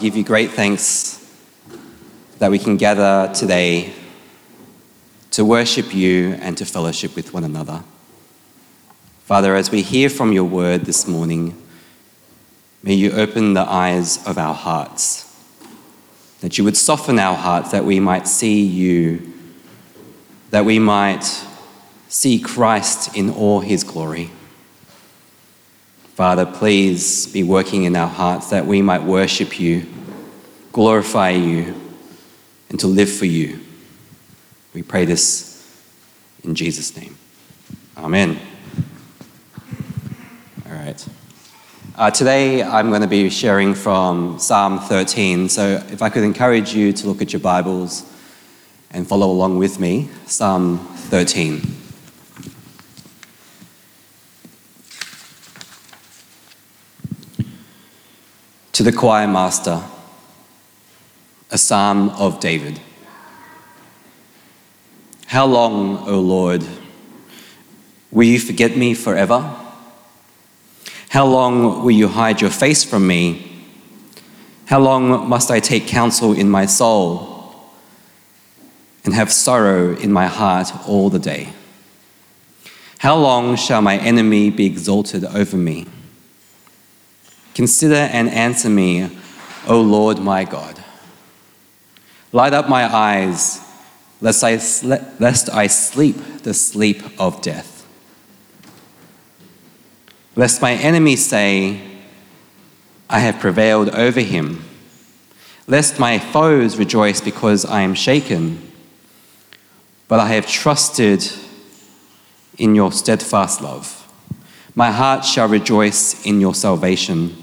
Give you great thanks that we can gather today to worship you and to fellowship with one another. Father, as we hear from your word this morning, may you open the eyes of our hearts, that you would soften our hearts, that we might see you, that we might see Christ in all his glory. Father, please be working in our hearts that we might worship you, glorify you, and to live for you. We pray this in Jesus' name. Amen. All right. Today I'm going to be sharing from Psalm 13. So if I could encourage you to look at your Bibles and follow along with me, Psalm 13. To the choir master, a psalm of David. How long, O Lord, will you forget me forever? How long will you hide your face from me? How long must I take counsel in my soul and have sorrow in my heart all the day? How long shall my enemy be exalted over me? Consider and answer me, O Lord my God. Light up my eyes, lest I sleep the sleep of death. Lest my enemies say, I have prevailed over him. Lest my foes rejoice because I am shaken. But I have trusted in your steadfast love. My heart shall rejoice in your salvation.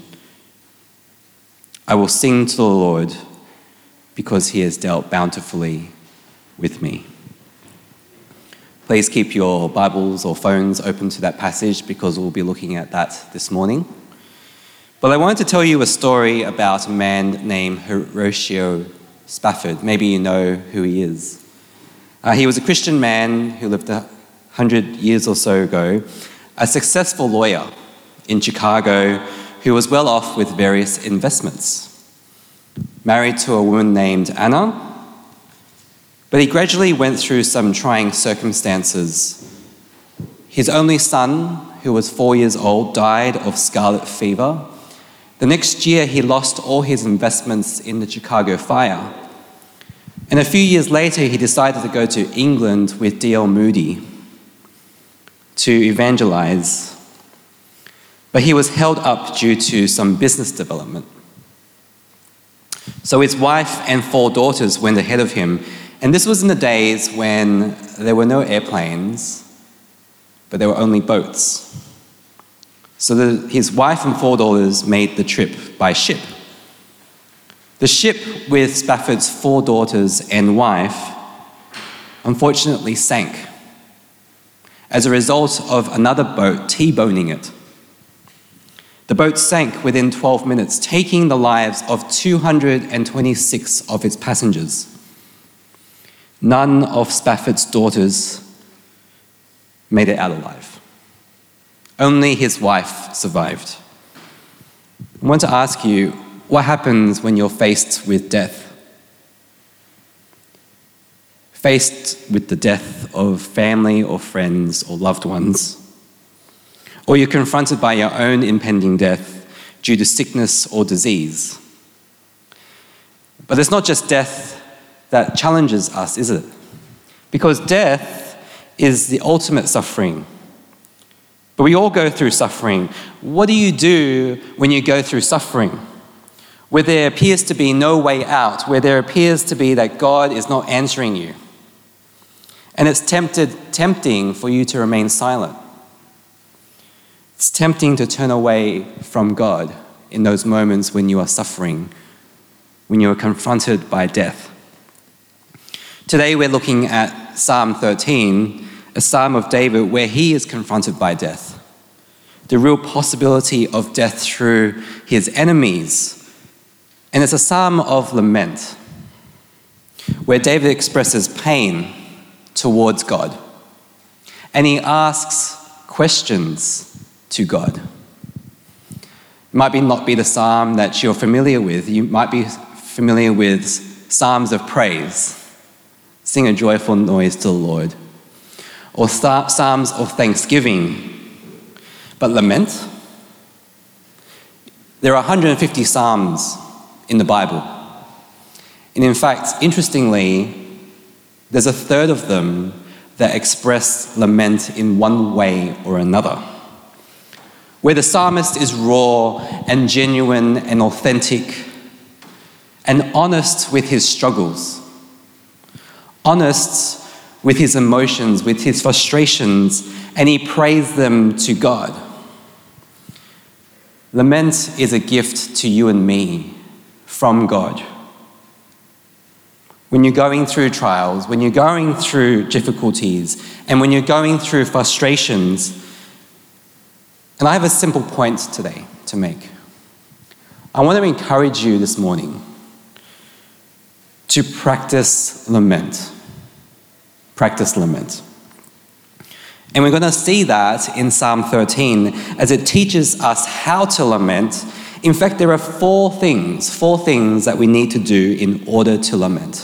I will sing to the Lord because he has dealt bountifully with me. Please keep your Bibles or phones open to that passage because we'll be looking at that this morning. But I wanted to tell you a story about a man named Horatio Spafford. Maybe you know who he is. He was a Christian man who lived 100 years or so ago, a successful lawyer in Chicago who was well off with various investments. Married to a woman named Anna, but he gradually went through some trying circumstances. His only son, who was 4 years old, died of scarlet fever. The next year, he lost all his investments in the Chicago fire. And a few years later, he decided to go to England with D.L. Moody to evangelize. But he was held up due to some business development. So his wife and 4 daughters went ahead of him. And this was in the days when there were no airplanes, but there were only boats. So his wife and 4 daughters made the trip by ship. The ship with Spafford's 4 daughters and wife unfortunately sank as a result of another boat T-boning it. The boat sank within 12 minutes, taking the lives of 226 of its passengers. None of Spafford's daughters made it out alive. Only his wife survived. I want to ask you, what happens when you're faced with death? Faced with the death of family or friends or loved ones? Or you're confronted by your own impending death due to sickness or disease? But it's not just death that challenges us, is it? Because death is the ultimate suffering. But we all go through suffering. What do you do when you go through suffering? Where there appears to be no way out, where there appears to be that God is not answering you. And it's tempting for you to remain silent. It's tempting to turn away from God in those moments when you are suffering, when you are confronted by death. Today we're looking at Psalm 13, a psalm of David where he is confronted by death. The real possibility of death through his enemies. And it's a psalm of lament where David expresses pain towards God. And he asks questions to God. It might not be the psalm that you're familiar with. You might be familiar with psalms of praise. Sing a joyful noise to the Lord. Or psalms of thanksgiving. But lament? There are 150 psalms in the Bible. And in fact, interestingly, there's a third of them that express lament in one way or another. Where the psalmist is raw and genuine and authentic and honest with his struggles, honest with his emotions, with his frustrations, and he prays them to God. Lament is a gift to you and me from God. When you're going through trials, when you're going through difficulties, and when you're going through frustrations, and I have a simple point today to make. I want to encourage you this morning to practice lament. Practice lament. And we're going to see that in Psalm 13 as it teaches us how to lament. In fact, there are four things that we need to do in order to lament.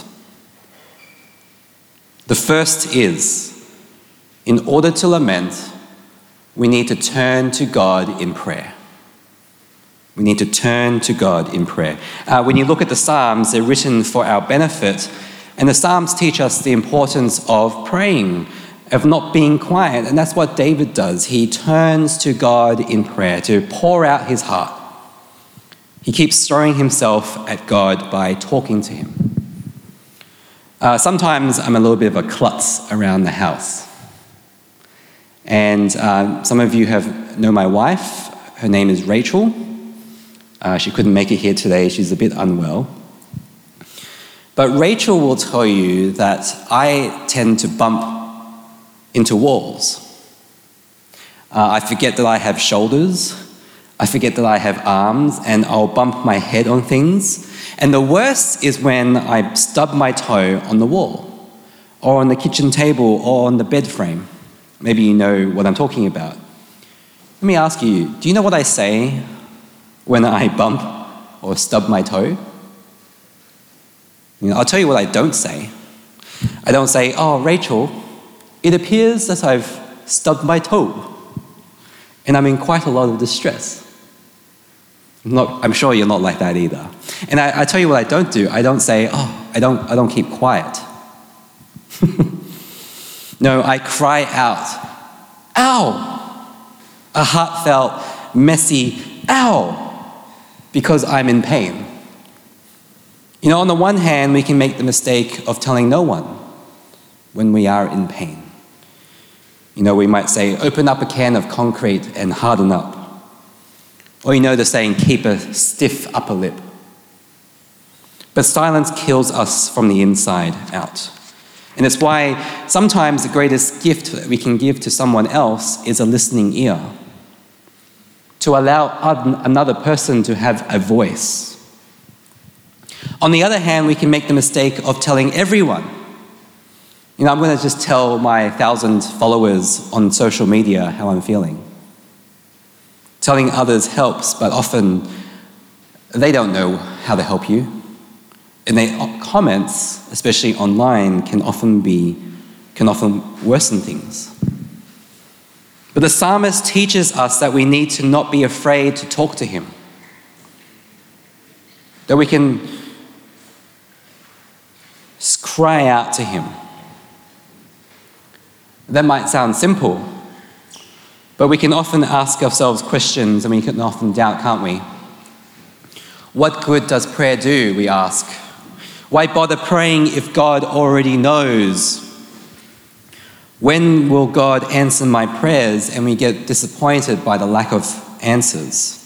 The first is, in order to lament, we need to turn to God in prayer. We need to turn to God in prayer. When you look at the Psalms, they're written for our benefit, and the Psalms teach us the importance of praying, of not being quiet, and that's what David does. He turns to God in prayer to pour out his heart. He keeps throwing himself at God by talking to him. Sometimes I'm a little bit of a klutz around the house. And some of you know my wife. Her name is Rachel. She couldn't make it here today. She's a bit unwell. But Rachel will tell you that I tend to bump into walls. I forget that I have shoulders. I forget that I have arms, and I'll bump my head on things. And the worst is when I stub my toe on the wall, or on the kitchen table, or on the bed frame. Maybe you know what I'm talking about. Let me ask you, do you know what I say when I bump or stub my toe? I'll tell you what I don't say. I don't say, "Oh, Rachel, it appears that I've stubbed my toe, and I'm in quite a lot of distress." I'm sure you're not like that either. And I tell you what I don't do. I don't say, "Oh, I don't keep quiet." No, I cry out, "Ow!" A heartfelt, messy, "Ow!" because I'm in pain. On the one hand, we can make the mistake of telling no one when we are in pain. We might say, "Open up a can of concrete and harden up." Or the saying, "Keep a stiff upper lip." But silence kills us from the inside out. And it's why sometimes the greatest gift that we can give to someone else is a listening ear. To allow another person to have a voice. On the other hand, we can make the mistake of telling everyone. I'm going to just tell my 1,000 followers on social media how I'm feeling. Telling others helps, but often they don't know how to help you. And their comments, especially online, can often worsen things. But the psalmist teaches us that we need to not be afraid to talk to him. That we can cry out to him. That might sound simple, but we can often ask ourselves questions and we can often doubt, can't we? What good does prayer do, we ask? Why bother praying if God already knows? When will God answer my prayers? And we get disappointed by the lack of answers.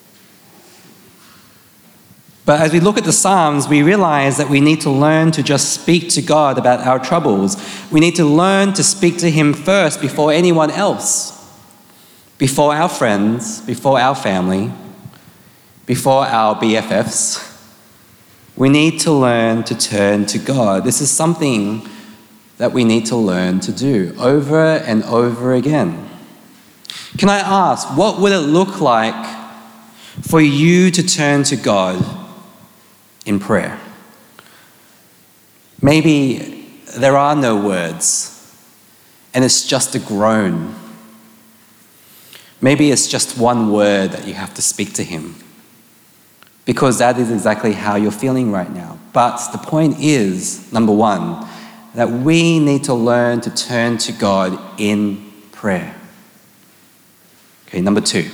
But as we look at the Psalms, we realize that we need to learn to just speak to God about our troubles. We need to learn to speak to him first before anyone else. Before our friends, before our family, before our BFFs. We need to learn to turn to God. This is something that we need to learn to do over and over again. Can I ask, what would it look like for you to turn to God in prayer. Maybe there are no words, and it's just a groan. Maybe it's just one word that you have to speak to him, because that is exactly how you're feeling right now. But the point is, number one, that we need to learn to turn to God in prayer. Okay, number two,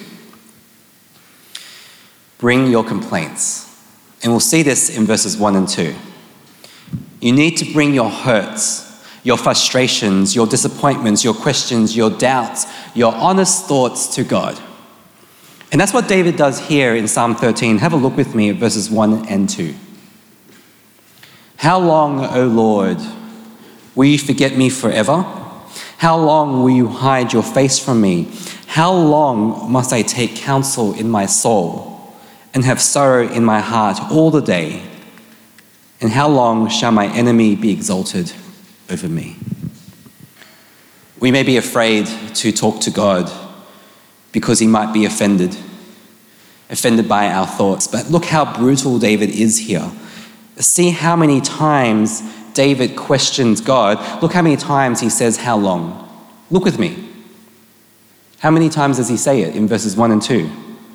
bring your complaints. And we'll see this in verses 1 and 2. You need to bring your hurts, your frustrations, your disappointments, your questions, your doubts, your honest thoughts to God. And that's what David does here in Psalm 13. Have a look with me at verses 1 and 2. How long, O Lord, will you forget me forever? How long will you hide your face from me? How long must I take counsel in my soul and have sorrow in my heart all the day? And how long shall my enemy be exalted over me? We may be afraid to talk to God because he might be offended by our thoughts. But look how brutal David is here. See how many times David questions God. Look how many times he says, how long? Look with me. How many times does he say it in verses 1 and 2?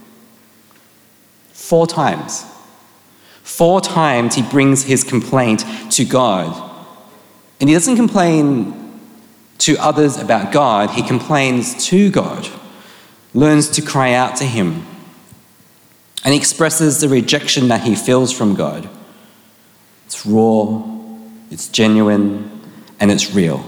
4 times. 4 times he brings his complaint to God. And he doesn't complain to others about God, he complains to God, learns to cry out to him, and he expresses the rejection that he feels from God. It's raw, it's genuine, and it's real.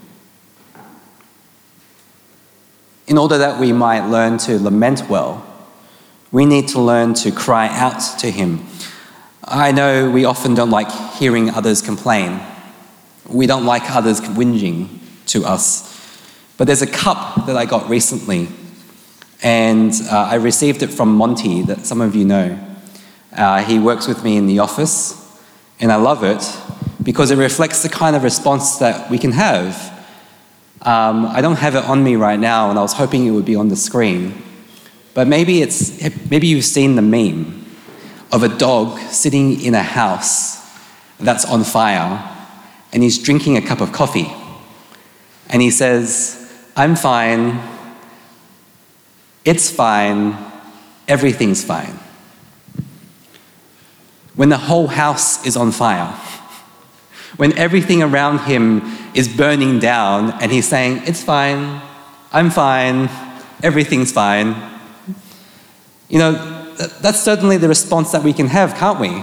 In order that we might learn to lament well, we need to learn to cry out to him. I know we often don't like hearing others complain. We don't like others whinging to us. But there's a cup that I got recently, and I received it from Monty, that some of you know. He works with me in the office, and I love it because it reflects the kind of response that we can have. I don't have it on me right now, and I was hoping it would be on the screen. But maybe you've seen the meme of a dog sitting in a house that's on fire, and he's drinking a cup of coffee. And he says, I'm fine, it's fine, everything's fine. When the whole house is on fire, when everything around him is burning down, and he's saying, it's fine, I'm fine, everything's fine. You know, that's certainly the response that we can have, can't we?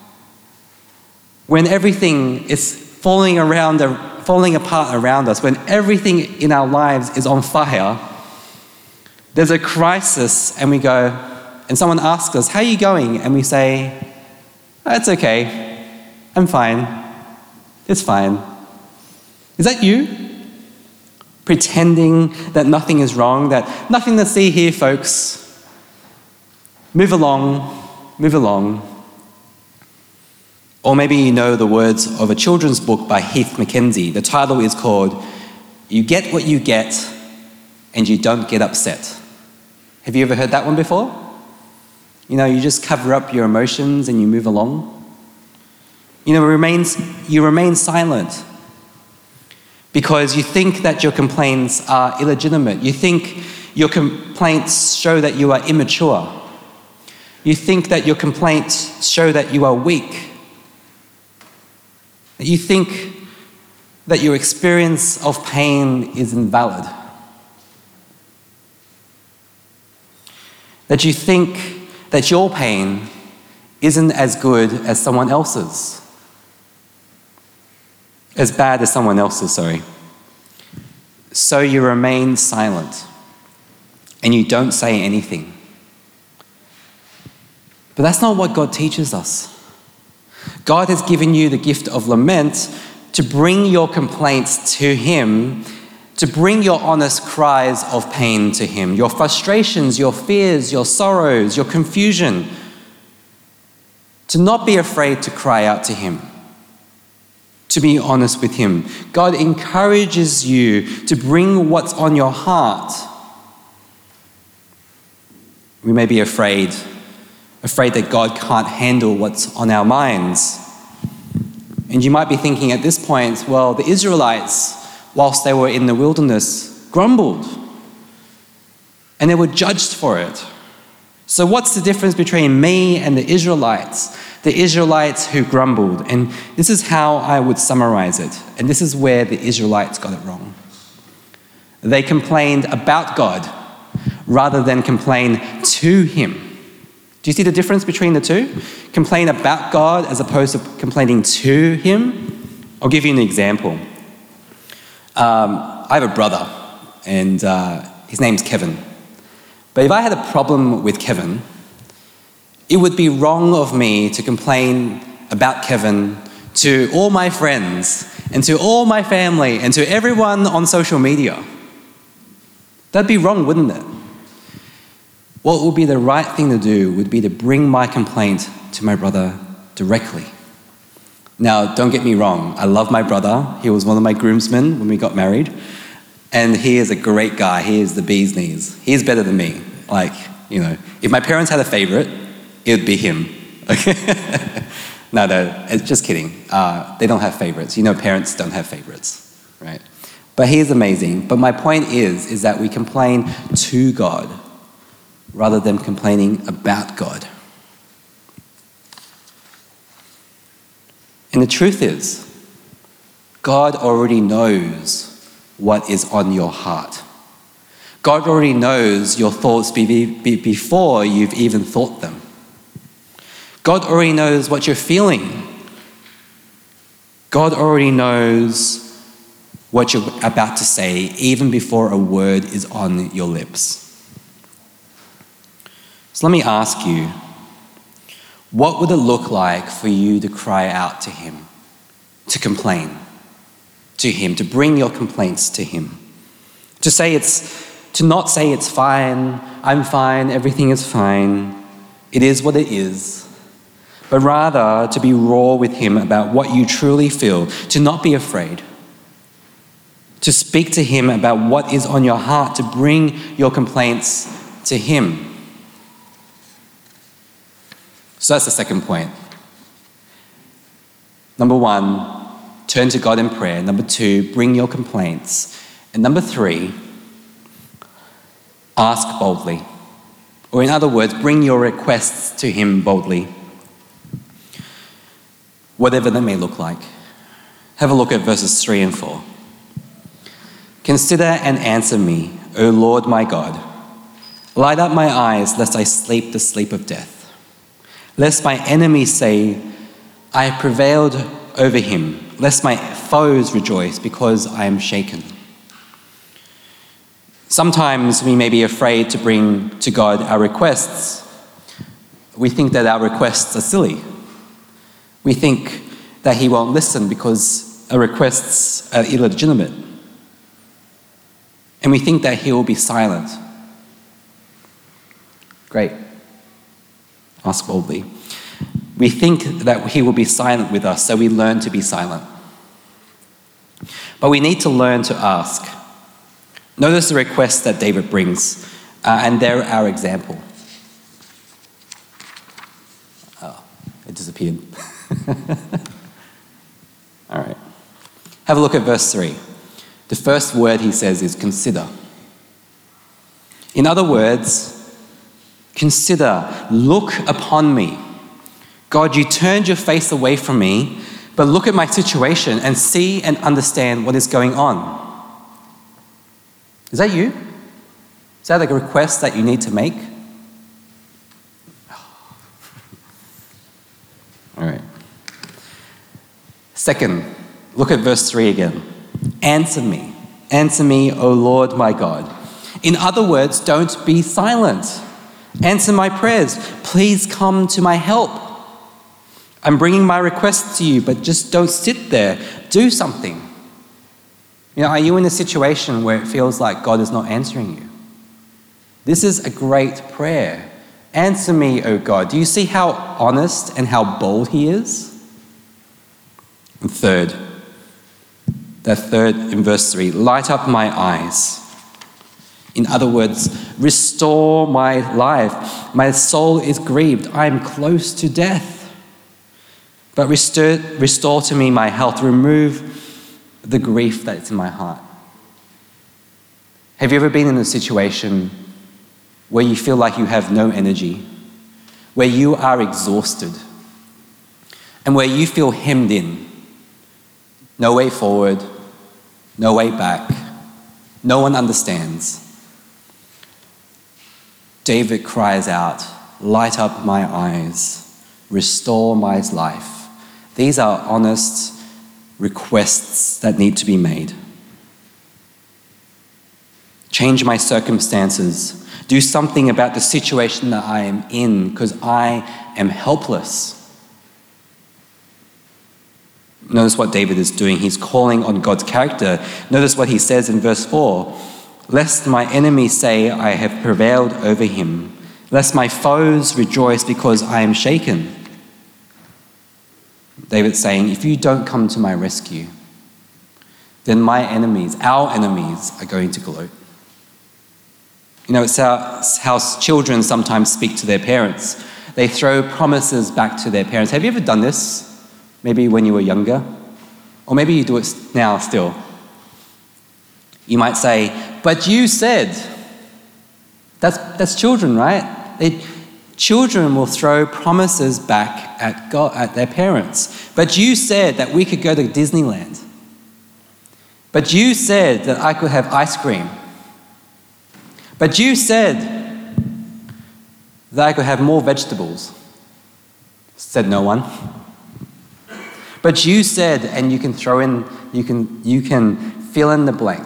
When everything is falling apart around us, when everything in our lives is on fire, there's a crisis, and we go, and someone asks us, how are you going? And we say, oh, it's okay, I'm fine, it's fine. Is that you? Pretending that nothing is wrong, that nothing to see here, folks. Move along, move along. Or maybe you know the words of a children's book by Heath Mackenzie. The title is called, You Get What You Get and You Don't Get Upset. Have you ever heard that one before? You know, you just cover up your emotions and you move along. You know, you remain silent because you think that your complaints are illegitimate. You think your complaints show that you are immature. You think that your complaints show that you are weak. You think that your experience of pain is invalid. That you think that your pain isn't as good as someone else's. As bad as someone else's, sorry. So you remain silent and you don't say anything. But that's not what God teaches us. God has given you the gift of lament to bring your complaints to him, to bring your honest cries of pain to him, your frustrations, your fears, your sorrows, your confusion, to not be afraid to cry out to him, to be honest with him. God encourages you to bring what's on your heart. We may be afraid afraid that God can't handle what's on our minds. And you might be thinking at this point, well, the Israelites, whilst they were in the wilderness, grumbled, and they were judged for it. So what's the difference between me and the Israelites who grumbled? And this is how I would summarize it. And this is where the Israelites got it wrong. They complained about God rather than complain to him. Do you see the difference between the two? Complain about God as opposed to complaining to him. I'll give you an example. I have a brother, and his name's Kevin. But if I had a problem with Kevin, it would be wrong of me to complain about Kevin to all my friends and to all my family and to everyone on social media. That'd be wrong, wouldn't it? What would be the right thing to do would be to bring my complaint to my brother directly. Now, don't get me wrong, I love my brother. He was one of my groomsmen when we got married. And he is a great guy. He is the bee's knees. He is better than me. If my parents had a favorite, it would be him. No, it's just kidding. They don't have favorites. Parents don't have favorites, right? But he is amazing. But my point is that we complain to God rather than complaining about God. And the truth is, God already knows what is on your heart. God already knows your thoughts before you've even thought them. God already knows what you're feeling. God already knows what you're about to say even before a word is on your lips. So let me ask you, what would it look like for you to cry out to him, to complain to him, to bring your complaints to him? To not say it's fine, I'm fine, everything is fine, it is what it is, but rather to be raw with him about what you truly feel, to not be afraid, to speak to him about what is on your heart, to bring your complaints to him. So that's the second point. Number 1, turn to God in prayer. Number 2, bring your complaints. And number 3, ask boldly. Or in other words, bring your requests to him boldly. Whatever that may look like. Have a look at verses 3 and 4. Consider and answer me, O Lord my God. Light up my eyes, lest I sleep the sleep of death. Lest my enemies say, I have prevailed over him. Lest my foes rejoice because I am shaken. Sometimes we may be afraid to bring to God our requests. We think that our requests are silly. We think that he won't listen because our requests are illegitimate. And we think that he will be silent. Great. Ask boldly. We think that he will be silent with us, so we learn to be silent. But we need to learn to ask. Notice the request that David brings, and they're our example. Oh, it disappeared. All right. Have a look at verse 3. The first word he says is consider. In other words, consider, look upon me. God, you turned your face away from me, but look at my situation and see and understand what is going on. Is that you? Is that like a request that you need to make? All right. Second, look at verse 3 again. Answer me, O Lord my God. In other words, don't be silent. Answer my prayers. Please come to my help. I'm bringing my requests to you, but just don't sit there. Do something. Are you in a situation where it feels like God is not answering you? This is a great prayer. Answer me, O God. Do you see how honest and how bold he is? And third in verse 3, light up my eyes. In other words, restore my life. My soul is grieved. I am close to death. But restore to me my health. Remove the grief that's in my heart. Have you ever been in a situation where you feel like you have no energy, where you are exhausted, and where you feel hemmed in? No way forward, no way back, no one understands. David cries out, "Light up my eyes, restore my life." These are honest requests that need to be made. Change my circumstances. Do something about the situation that I am in, because I am helpless. Notice what David is doing. He's calling on God's character. Notice what he says in verse 4. "Lest my enemies say I have prevailed over him, lest my foes rejoice because I am shaken." David's saying, if you don't come to my rescue, then my enemies, our enemies, are going to gloat. You know, it's how children sometimes speak to their parents. They throw promises back to their parents. Have you ever done this? Maybe when you were younger? Or maybe you do it now still. You might say, "But you said." That's children, right? Children will throw promises back at God, at their parents. "But you said that we could go to Disneyland. But you said that I could have ice cream. But you said that I could have more vegetables." Said no one. "But you said," and you can throw in, you can fill in the blank.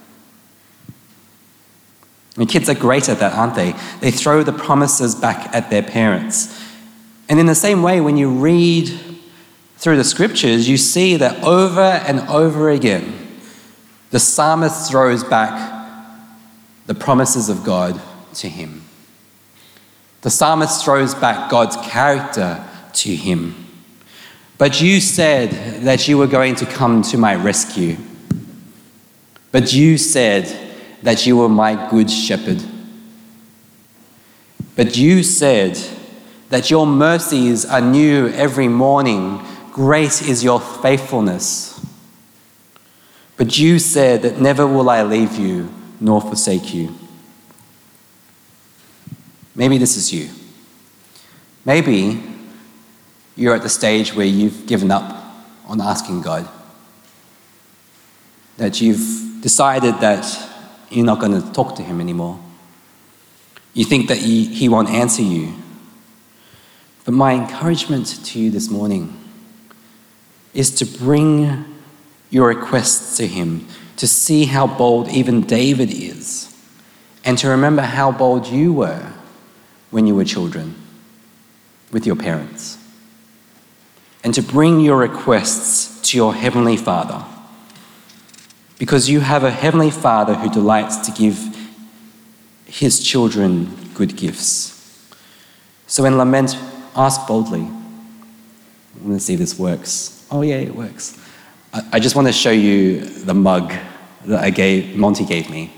And kids are great at that, aren't they? They throw the promises back at their parents. And in the same way, when you read through the scriptures, you see that over and over again, the psalmist throws back the promises of God to him. The psalmist throws back God's character to him. "But you said that you were going to come to my rescue. But you said that you were my good shepherd. But you said that your mercies are new every morning. Great is your faithfulness. But you said that never will I leave you nor forsake you." Maybe this is you. Maybe you're at the stage where you've given up on asking God. That you've decided that you're not going to talk to him anymore. You think that he won't answer you. But my encouragement to you this morning is to bring your requests to him, to see how bold even David is, and to remember how bold you were when you were children with your parents, and to bring your requests to your Heavenly Father, because you have a Heavenly Father who delights to give his children good gifts. So in lament, ask boldly. I'm going to see if this works. Oh yeah, it works. I just want to show you the mug that Monty gave me.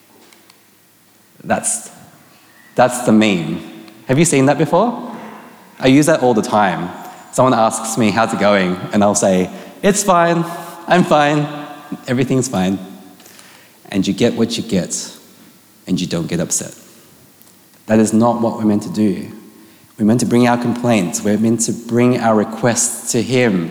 That's the meme. Have you seen that before? I use that all the time. Someone asks me, "How's it going?" And I'll say, "It's fine, I'm fine, everything's fine." And you get what you get, and you don't get upset. That is not what we're meant to do. We're meant to bring our complaints. We're meant to bring our requests to him.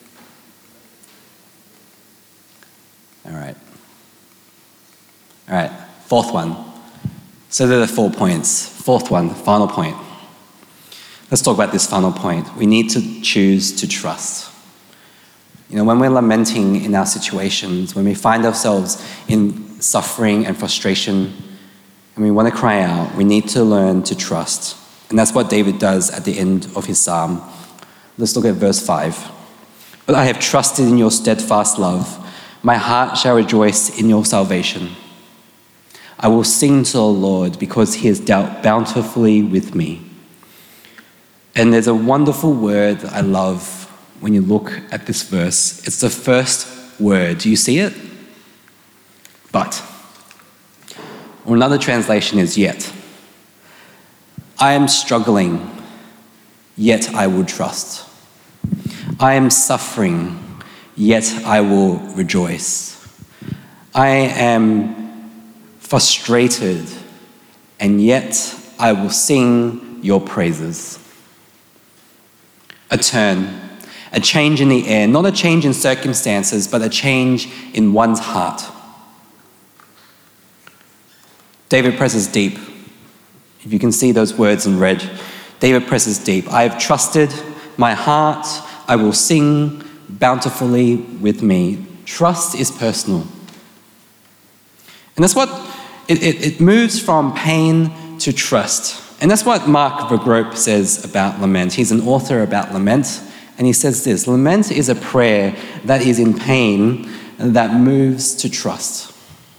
All right, fourth one. So there are 4 points. Fourth one, the final point. Let's talk about this final point. We need to choose to trust. You know, when we're lamenting in our situations, when we find ourselves in suffering and frustration, and we want to cry out, we need to learn to trust. And that's what David does at the end of his psalm. Let's look at verse 5. "But I have trusted in your steadfast love. My heart shall rejoice in your salvation. I will sing to the Lord because he has dealt bountifully with me." And there's a wonderful word that I love when you look at this verse. It's the first word. Do you see it? But. Or another translation is yet. I am struggling, yet I will trust. I am suffering, yet I will rejoice. I am frustrated, and yet I will sing your praises. A turn, a change in the air, not a change in circumstances, but a change in one's heart. David presses deep. If you can see those words in red, David presses deep. I have trusted, my heart I will sing bountifully with me. Trust is personal. And that's what, it moves from pain to trust. And that's what Mark Vergroep says about lament. He's an author about lament, and he says this: lament is a prayer that is in pain that moves to trust.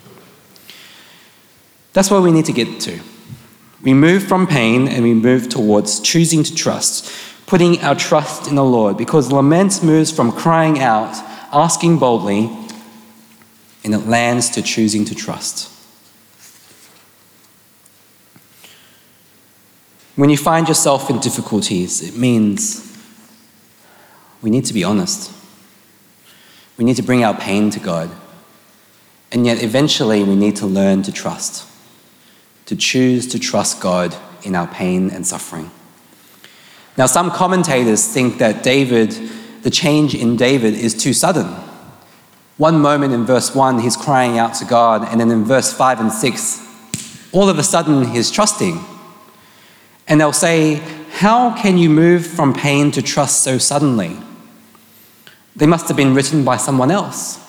That's where we need to get to. We move from pain and we move towards choosing to trust, putting our trust in the Lord, because lament moves from crying out, asking boldly, and it lands to choosing to trust. When you find yourself in difficulties, it means we need to be honest. We need to bring our pain to God. And yet eventually we need to learn to trust, to choose to trust God in our pain and suffering. Now, some commentators think that the change in David is too sudden. One moment in verse 1, he's crying out to God, and then in verse 5 and 6, all of a sudden he's trusting. And they'll say, how can you move from pain to trust so suddenly? They must have been written by someone else.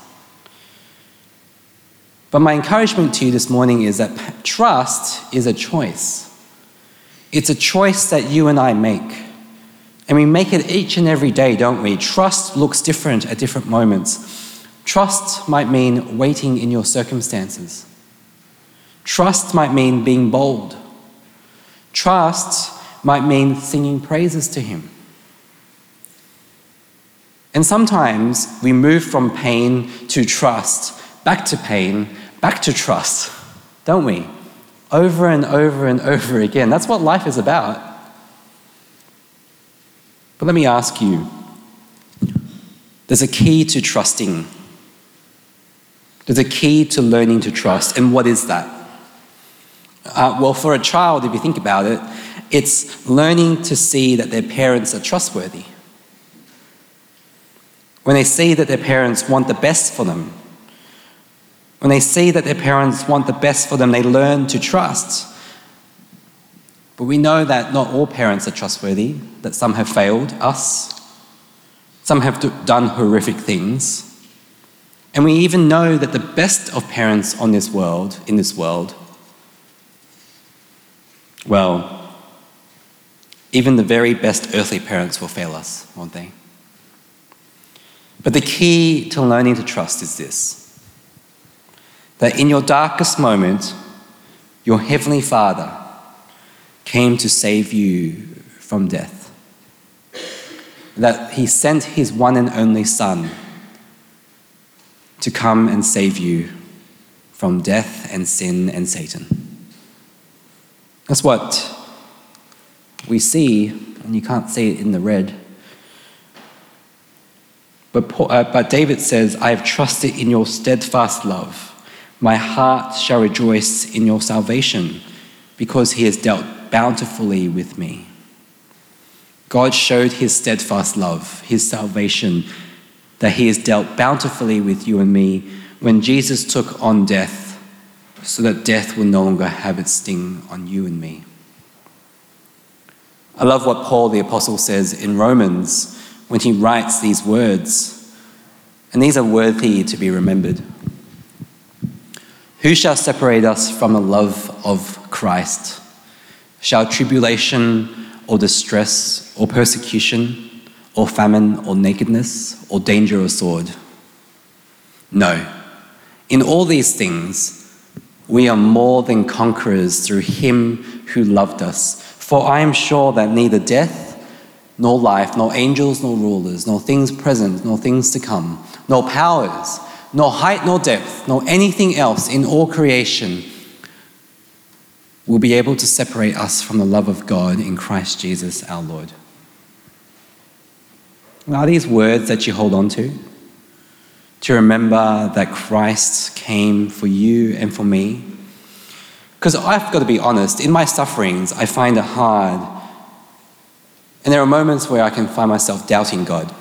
But my encouragement to you this morning is that trust is a choice. It's a choice that you and I make. And we make it each and every day, don't we? Trust looks different at different moments. Trust might mean waiting in your circumstances. Trust might mean being bold. Trust might mean singing praises to Him. And sometimes we move from pain to trust, back to pain, back to trust, don't we? Over and over and over again. That's what life is about. But let me ask you, there's a key to trusting. There's a key to learning to trust. And what is that? Well, for a child, if you think about it, it's learning to see that their parents are trustworthy. When they see that their parents want the best for them, when they see that their parents want the best for them, they learn to trust. But we know that not all parents are trustworthy, that some have failed us, some have done horrific things. And we even know that the best of parents in this world, well, even the very best earthly parents will fail us, won't they? But the key to learning to trust is this: that in your darkest moment, your Heavenly Father came to save you from death. That He sent His one and only Son to come and save you from death and sin and Satan. That's what we see, and you can't see it in the red. But David says, I have trusted in your steadfast love. My heart shall rejoice in your salvation, because He has dealt bountifully with me. God showed His steadfast love, His salvation, that He has dealt bountifully with you and me when Jesus took on death, so that death will no longer have its sting on you and me. I love what Paul the Apostle says in Romans when he writes these words, and these are worthy to be remembered. Who shall separate us from the love of Christ? Shall tribulation or distress or persecution or famine or nakedness or danger or sword? No. In all these things, we are more than conquerors through Him who loved us. For I am sure that neither death, nor life, nor angels, nor rulers, nor things present, nor things to come, nor powers, nor height, nor depth, nor anything else in all creation will be able to separate us from the love of God in Christ Jesus our Lord. Are these words that you hold on to? To remember that Christ came for you and for me? Because I've got to be honest, in my sufferings, I find it hard. And there are moments where I can find myself doubting God.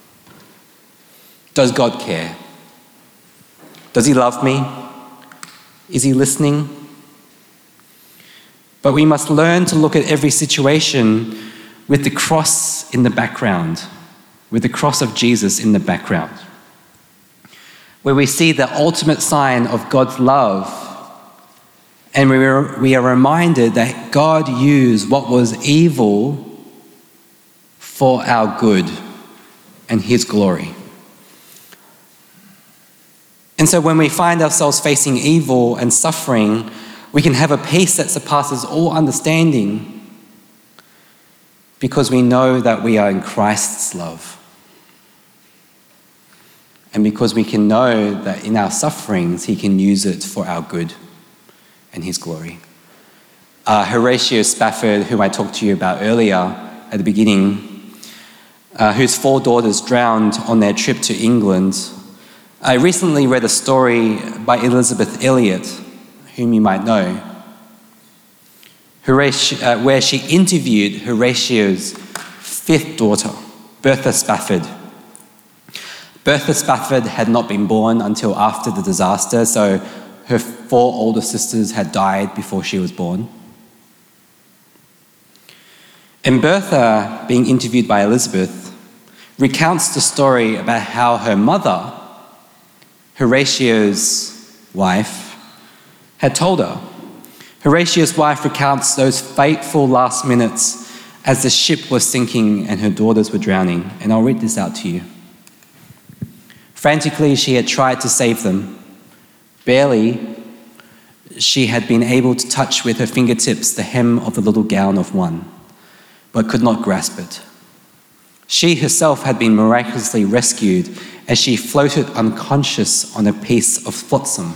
Does God care? Does he love me? Is he listening? But we must learn to look at every situation with the cross in the background, with the cross of Jesus in the background, where we see the ultimate sign of God's love, and we are reminded that God used what was evil for our good and his glory. And so when we find ourselves facing evil and suffering, we can have a peace that surpasses all understanding because we know that we are in Christ's love. And because we can know that in our sufferings, he can use it for our good and his glory. Horatio Spafford, whom I talked to you about earlier at the beginning, whose 4 daughters drowned on their trip to England. I recently read a story by Elizabeth Elliot, whom you might know, where she interviewed Horatio's 5th daughter, Bertha Spafford. Bertha Spafford had not been born until after the disaster, so her 4 older sisters had died before she was born. And Bertha, being interviewed by Elizabeth, recounts the story about how her mother, Horatio's wife, had told her. Horatio's wife recounts those fateful last minutes as the ship was sinking and her daughters were drowning. And I'll read this out to you. Frantically, she had tried to save them. Barely, she had been able to touch with her fingertips the hem of the little gown of one, but could not grasp it. She herself had been miraculously rescued as she floated unconscious on a piece of flotsam.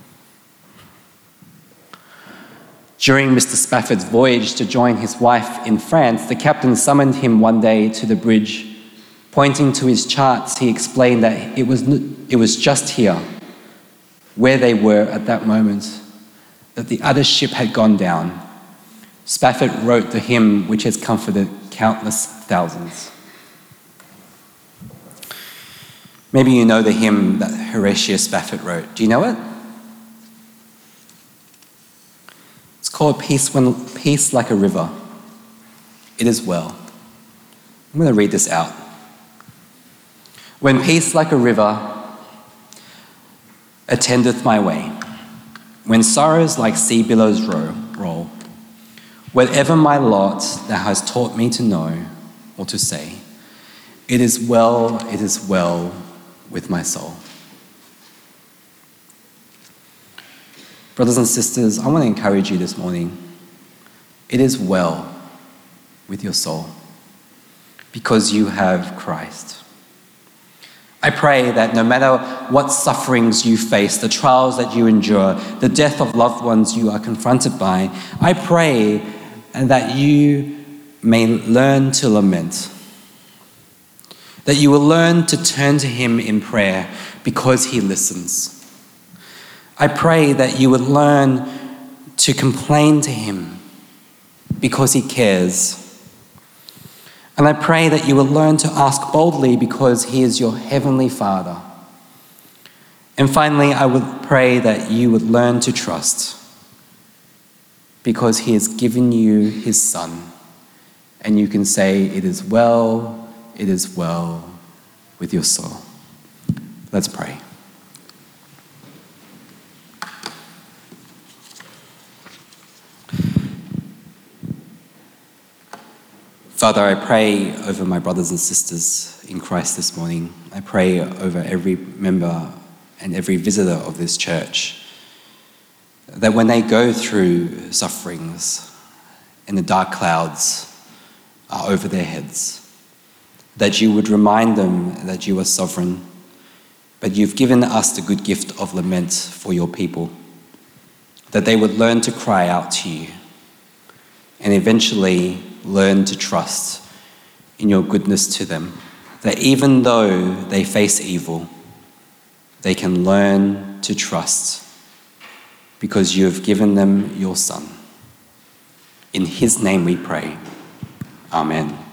During Mr. Spafford's voyage to join his wife in France, the captain summoned him one day to the bridge. Pointing to his charts, he explained that it was just here, where they were at that moment, that the other ship had gone down. Spafford wrote the hymn which has comforted countless thousands. Maybe you know the hymn that Horatio Spafford wrote. Do you know it? It's called Peace Like a River. It is well. I'm going to read this out. When peace like a river attendeth my way, when sorrows like sea billows roll, whatever my lot thou hast taught me to know or to say, it is well with my soul. Brothers and sisters, I want to encourage you this morning. It is well with your soul because you have Christ. I pray that no matter what sufferings you face, the trials that you endure, the death of loved ones you are confronted by, I pray that you may learn to lament, that you will learn to turn to him in prayer because he listens. I pray that you would learn to complain to him because he cares. And I pray that you will learn to ask boldly because he is your heavenly Father. And finally, I would pray that you would learn to trust because he has given you his Son. And you can say, it is well with your soul. Let's pray. Father, I pray over my brothers and sisters in Christ this morning. I pray over every member and every visitor of this church that when they go through sufferings and the dark clouds are over their heads, that you would remind them that you are sovereign, but you've given us the good gift of lament for your people, that they would learn to cry out to you and eventually learn to trust in your goodness to them. That even though they face evil, they can learn to trust because you have given them your Son. In his name we pray. Amen.